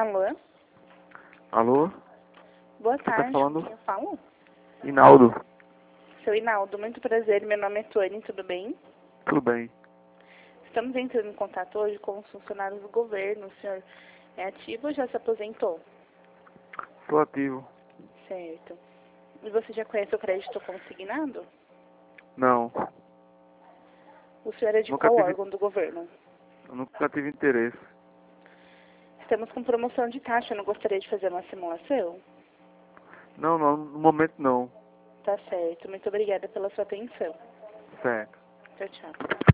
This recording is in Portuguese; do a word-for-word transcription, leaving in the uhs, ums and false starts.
Alô? Alô? Boa Você tá tarde, falando? quem eu falo? Hinaldo. Seu Hinaldo, muito prazer, meu nome é Tony, tudo bem? Tudo bem. Estamos entrando em contato hoje com os funcionários do governo. O senhor é ativo ou já se aposentou? Estou ativo. Certo. E você já conhece o crédito consignado? Não. O senhor é de Nunca qual tive, órgão do governo? eu nunca tive interesse. Estamos com promoção de taxa, eu não gostaria de fazer uma simulação? Não, não, no momento não. Tá certo, muito obrigada pela sua atenção. Certo. Tchau, tchau.